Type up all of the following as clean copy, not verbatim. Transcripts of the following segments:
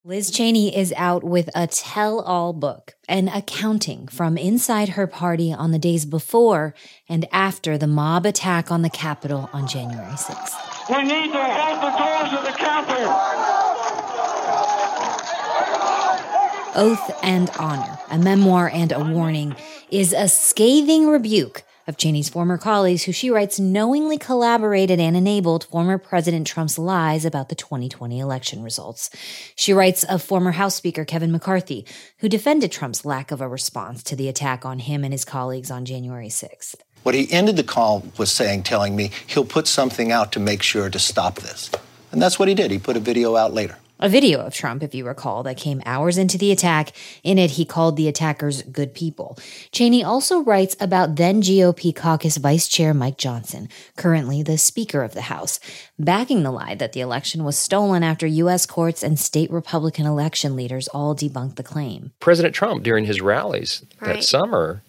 Liz Cheney is out with a tell-all book, an accounting from inside her party on the days before and after the mob attack on the Capitol on January 6th. We need to hold the doors of the Capitol. Oath and Honor, a memoir and a warning, is a scathing rebuke of Cheney's former colleagues who she writes knowingly collaborated and enabled former President Trump's lies about the 2020 election results. She writes of former House Speaker Kevin McCarthy, who defended Trump's lack of a response to the attack on him and his colleagues on January 6th. What he ended the call was telling me he'll put something out to make sure to stop this. And that's what he did. He put a video out later. A video of Trump, if you recall, that came hours into the attack. In it, he called the attackers good people. Cheney also writes about then GOP caucus Vice Chair Mike Johnson, currently the Speaker of the House, backing the lie that the election was stolen after U.S. courts and state Republican election leaders all debunked the claim. President Trump, during his rallies that summer,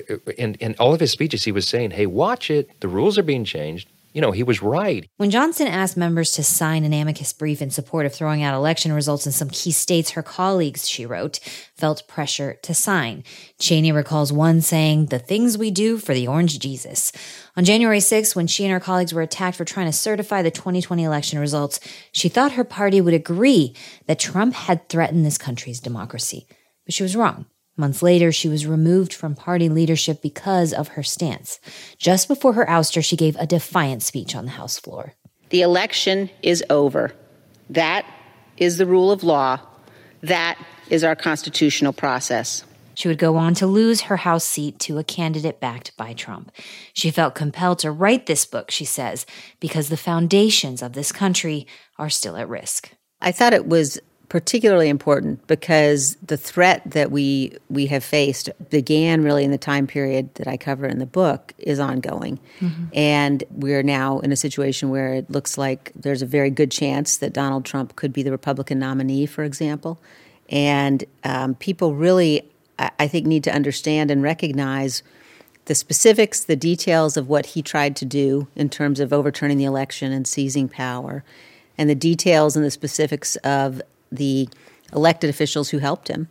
in all of his speeches, he was saying, hey, watch it. The rules are being changed. You know, he was right. When Johnson asked members to sign an amicus brief in support of throwing out election results in some key states, her colleagues, she wrote, felt pressure to sign. Cheney recalls one saying, "The things we do for the Orange Jesus." On January 6th, when she and her colleagues were attacked for trying to certify the 2020 election results, she thought her party would agree that Trump had threatened this country's democracy. But she was wrong. Months later, she was removed from party leadership because of her stance. Just before her ouster, she gave a defiant speech on the House floor. The election is over. That is the rule of law. That is our constitutional process. She would go on to lose her House seat to a candidate backed by Trump. She felt compelled to write this book, she says, because the foundations of this country are still at risk. I thought it was particularly important because the threat that we have faced began really in the time period that I cover in the book is ongoing. Mm-hmm. And we're now in a situation where it looks like there's a very good chance that Donald Trump could be the Republican nominee, for example. And people really, I think, need to understand and recognize the specifics, the details of what he tried to do in terms of overturning the election and seizing power, and the details and the specifics of the elected officials who helped him,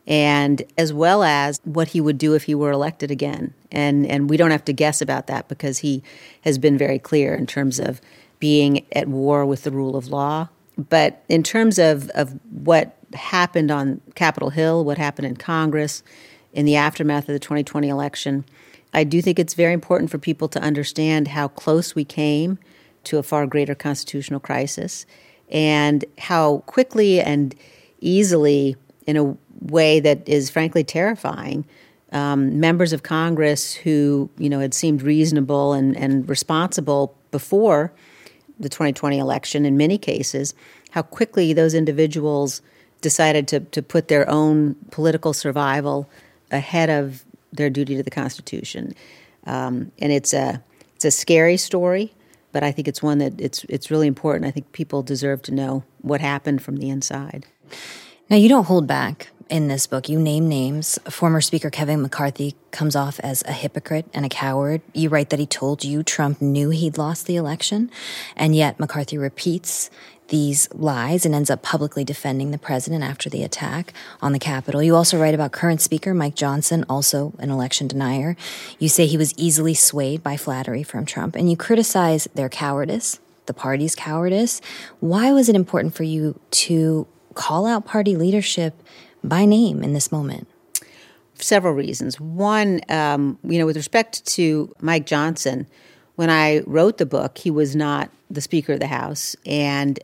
and as well as what he would do if he were elected again. And we don't have to guess about that because he has been very clear in terms of being at war with the rule of law. But in terms of what happened on Capitol Hill, what happened in Congress in the aftermath of the 2020 election, I do think it's very important for people to understand how close we came to a far greater constitutional crisis, and how quickly and easily, in a way that is frankly terrifying, members of Congress who, had seemed reasonable and responsible before the 2020 election in many cases, how quickly those individuals decided to put their own political survival ahead of their duty to the Constitution. And it's a scary story. But I think it's one that it's really important. I think people deserve to know what happened from the inside. Now, you don't hold back in this book. You name names. Former Speaker Kevin McCarthy comes off as a hypocrite and a coward. You write that he told you Trump knew he'd lost the election, and yet McCarthy repeats these lies and ends up publicly defending the president after the attack on the Capitol. You also write about current Speaker Mike Johnson, also an election denier. You say he was easily swayed by flattery from Trump, and you criticize their cowardice, the party's cowardice. Why was it important for you to call out party leadership by name in this moment? Several reasons. One, with respect to Mike Johnson, when I wrote the book, he was not the Speaker of the House, and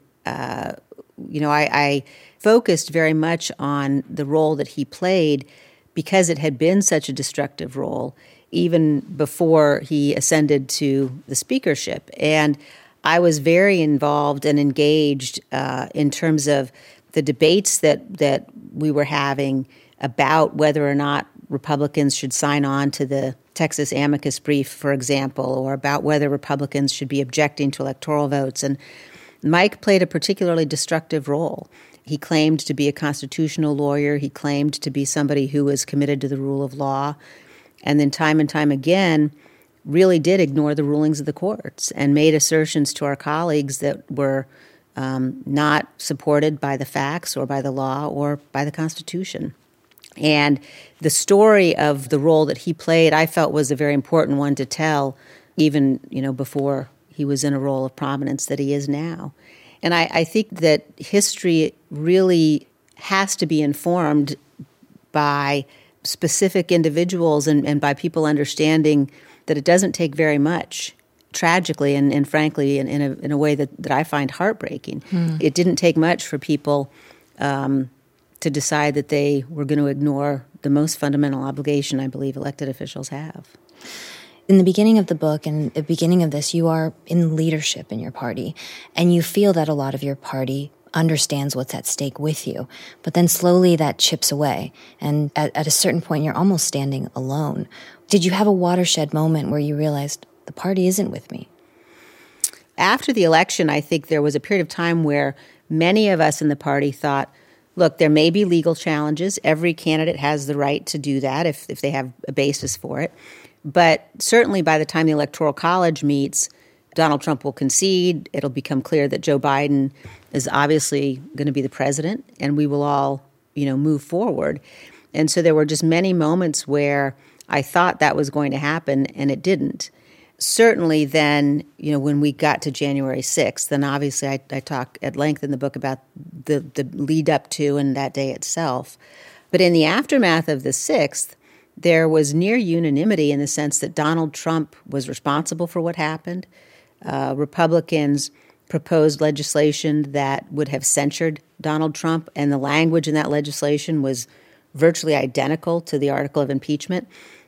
I focused very much on the role that he played because it had been such a destructive role even before he ascended to the speakership. And I was very involved and engaged in terms of the debates that we were having about whether or not Republicans should sign on to the Texas amicus brief, for example, or about whether Republicans should be objecting to electoral votes. And Mike played a particularly destructive role. He claimed to be a constitutional lawyer. He claimed to be somebody who was committed to the rule of law. And then time and time again, really did ignore the rulings of the courts and made assertions to our colleagues that were not supported by the facts or by the law or by the Constitution. And the story of the role that he played, I felt, was a very important one to tell, even before he was in a role of prominence that he is now. And I think that history really has to be informed by specific individuals and by people understanding that it doesn't take very much, tragically and frankly in a way that I find heartbreaking. It didn't take much for people to decide that they were going to ignore the most fundamental obligation I believe elected officials have. In the beginning of the book and the beginning of this, you are in leadership in your party, and you feel that a lot of your party understands what's at stake with you. But then slowly that chips away, and at a certain point, you're almost standing alone. Did you have a watershed moment where you realized the party isn't with me? After the election, I think there was a period of time where many of us in the party thought, look, there may be legal challenges. Every candidate has the right to do that if they have a basis for it. But certainly by the time the Electoral College meets, Donald Trump will concede. It'll become clear that Joe Biden is obviously going to be the president, and we will all, move forward. And so there were just many moments where I thought that was going to happen, and it didn't. Certainly then, when we got to January 6th, then obviously I talk at length in the book about the lead up to and that day itself. But in the aftermath of the 6th, there was near unanimity in the sense that Donald Trump was responsible for what happened. Republicans proposed legislation that would have censured Donald Trump, and the language in that legislation was virtually identical to the article of impeachment.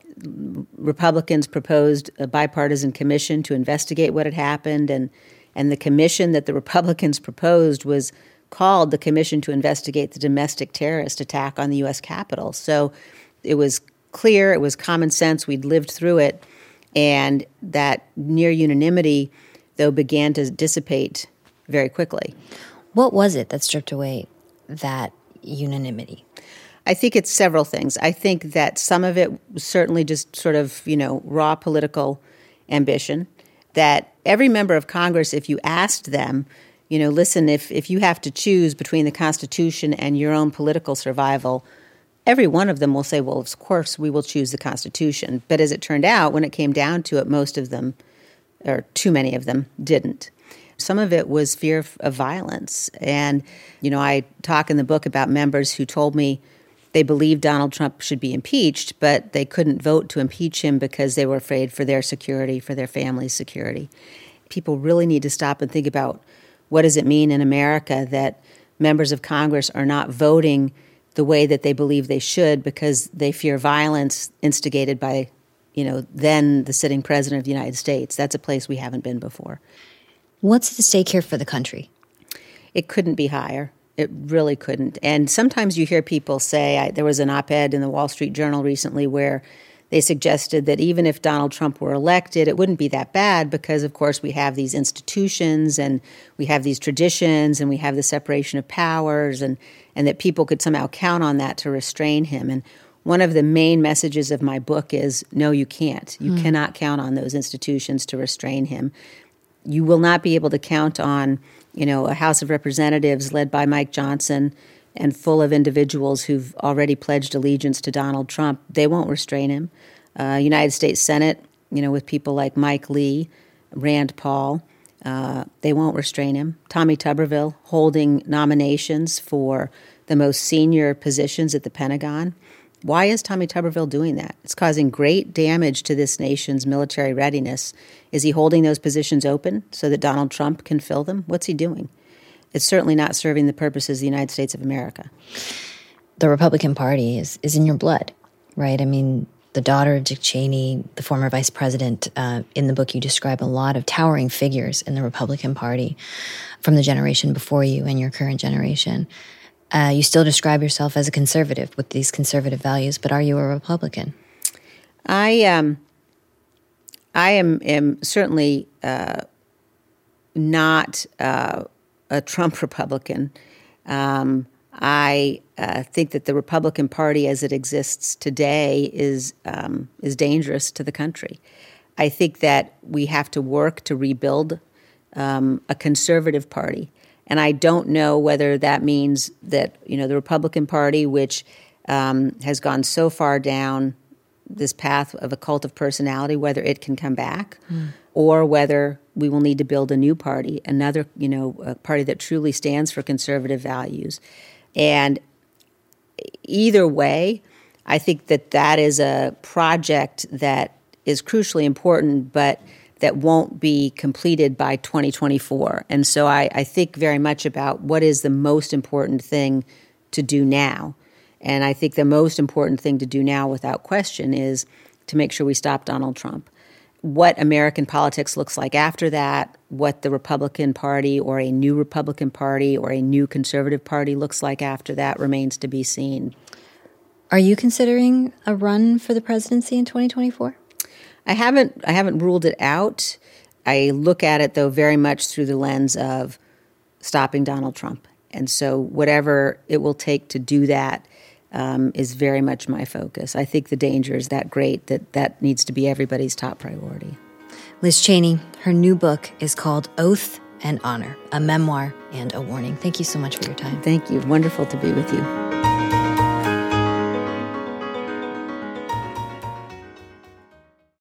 Republicans proposed a bipartisan commission to investigate what had happened, and the commission that the Republicans proposed was called the Commission to Investigate the Domestic Terrorist Attack on the U.S. Capitol. So it was clear, it was common sense, we'd lived through it, and that near unanimity, though, began to dissipate very quickly. What was it that stripped away that unanimity? I think it's several things. I think that some of it was certainly just sort of, raw political ambition, that every member of Congress, if you asked them, listen, if you have to choose between the Constitution and your own political survival, every one of them will say, well, of course, we will choose the Constitution. But as it turned out, when it came down to it, most of them, or too many of them, didn't. Some of it was fear of violence. And, I talk in the book about members who told me they believed Donald Trump should be impeached, but they couldn't vote to impeach him because they were afraid for their security, for their family's security. People really need to stop and think about what does it mean in America that members of Congress are not voting the way that they believe they should because they fear violence instigated by, then the sitting president of the United States. That's a place we haven't been before. What's at stake here for the country? It couldn't be higher. It really couldn't. And sometimes you hear people say, there was an op-ed in the Wall Street Journal recently where they suggested that even if Donald Trump were elected, it wouldn't be that bad because, of course, we have these institutions and we have these traditions and we have the separation of powers and that people could somehow count on that to restrain him. And one of the main messages of my book is, no, you can't. You cannot count on those institutions to restrain him. You will not be able to count on, a House of Representatives led by Mike Johnson and full of individuals who've already pledged allegiance to Donald Trump. They won't restrain him. United States Senate, with people like Mike Lee, Rand Paul, they won't restrain him. Tommy Tuberville holding nominations for the most senior positions at the Pentagon. Why is Tommy Tuberville doing that? It's causing great damage to this nation's military readiness. Is he holding those positions open so that Donald Trump can fill them? What's he doing? It's certainly not serving the purposes of the United States of America. The Republican Party is in your blood, right? I mean, the daughter of Dick Cheney, the former vice president, in the book you describe a lot of towering figures in the Republican Party from the generation before you and your current generation. You still describe yourself as a conservative with these conservative values, but are you a Republican? I am certainly not a Trump Republican. I think that the Republican Party, as it exists today, is dangerous to the country. I think that we have to work to rebuild a conservative party, And I don't know whether that means that, the Republican Party, which has gone so far down this path of a cult of personality, whether it can come back or whether we will need to build a new party, another, a party that truly stands for conservative values. And either way, I think that is a project that is crucially important, but that won't be completed by 2024. And so I think very much about what is the most important thing to do now. And I think the most important thing to do now, without question, is to make sure we stop Donald Trump. What American politics looks like after that, what the Republican Party or a new Republican Party or a new conservative party looks like after that remains to be seen. Are you considering a run for the presidency in 2024? I haven't ruled it out. I look at it, though, very much through the lens of stopping Donald Trump. And so whatever it will take to do that is very much my focus. I think the danger is that great that needs to be everybody's top priority. Liz Cheney, her new book is called Oath and Honor, a memoir and a warning. Thank you so much for your time. Thank you. Wonderful to be with you.